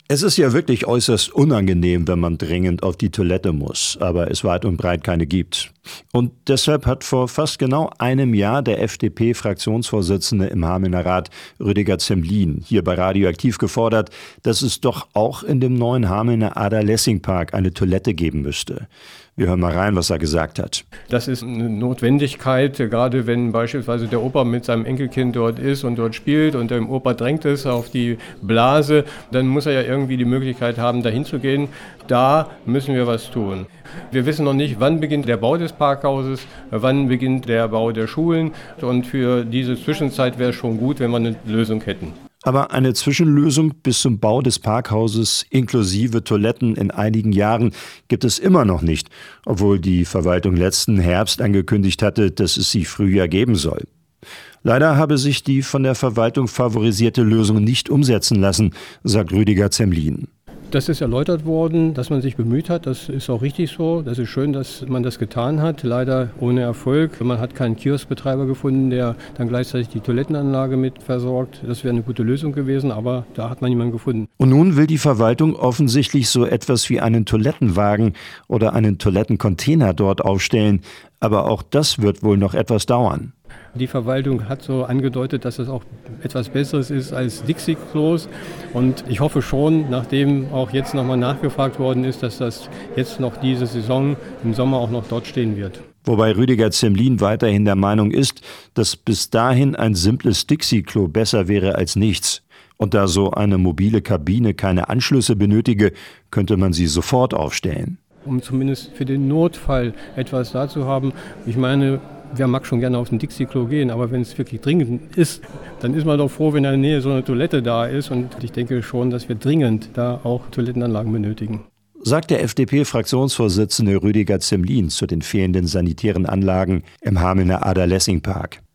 Es ist ja wirklich äußerst unangenehm, wenn man dringend auf die Toilette muss, aber es weit und breit keine gibt. Und deshalb hat vor fast genau einem Jahr der FDP-Fraktionsvorsitzende im Hamelner Rat, Rüdiger Zemlin, hier bei Radioaktiv gefordert, dass es doch auch in dem neuen Hamelner Ada-Lessing-Park eine Toilette geben müsste. Wir hören mal rein, was er gesagt hat. Das ist eine Notwendigkeit, gerade wenn beispielsweise der Opa mit seinem Enkelkind dort ist und dort spielt und dem Opa drängt es auf die Blase, dann muss er ja irgendwie die Möglichkeit haben, dahin zu gehen. Da müssen wir was tun. Wir wissen noch nicht, wann beginnt der Bau des Parkhauses, wann beginnt der Bau der Schulen, und für diese Zwischenzeit wäre es schon gut, wenn wir eine Lösung hätten. Aber eine Zwischenlösung bis zum Bau des Parkhauses inklusive Toiletten in einigen Jahren gibt es immer noch nicht, obwohl die Verwaltung letzten Herbst angekündigt hatte, dass es sie Frühjahr geben soll. Leider habe sich die von der Verwaltung favorisierte Lösung nicht umsetzen lassen, sagt Rüdiger Zemlin. Das ist erläutert worden, dass man sich bemüht hat. Das ist auch richtig so. Das ist schön, dass man das getan hat. Leider ohne Erfolg. Man hat keinen Kioskbetreiber gefunden, der dann gleichzeitig die Toilettenanlage mit versorgt. Das wäre eine gute Lösung gewesen, aber da hat man niemanden gefunden. Und nun will die Verwaltung offensichtlich so etwas wie einen Toilettenwagen oder einen Toilettencontainer dort aufstellen. Aber auch das wird wohl noch etwas dauern. Die Verwaltung hat so angedeutet, dass es auch etwas Besseres ist als Dixie-Klos. Und ich hoffe schon, nachdem auch jetzt nochmal nachgefragt worden ist, dass das jetzt noch diese Saison im Sommer auch noch dort stehen wird. Wobei Rüdiger Zemlin weiterhin der Meinung ist, dass bis dahin ein simples Dixie-Klo besser wäre als nichts. Und da so eine mobile Kabine keine Anschlüsse benötige, könnte man sie sofort aufstellen. Um zumindest für den Notfall etwas da zu haben. Ich meine, wer mag schon gerne auf ein Dixie-Klo gehen, aber wenn es wirklich dringend ist, dann ist man doch froh, wenn in der Nähe so eine Toilette da ist. Und ich denke schon, dass wir dringend da auch Toilettenanlagen benötigen. Sagt der FDP-Fraktionsvorsitzende Rüdiger Zemlin zu den fehlenden sanitären Anlagen im Hamelner Ada-Lessing-Park.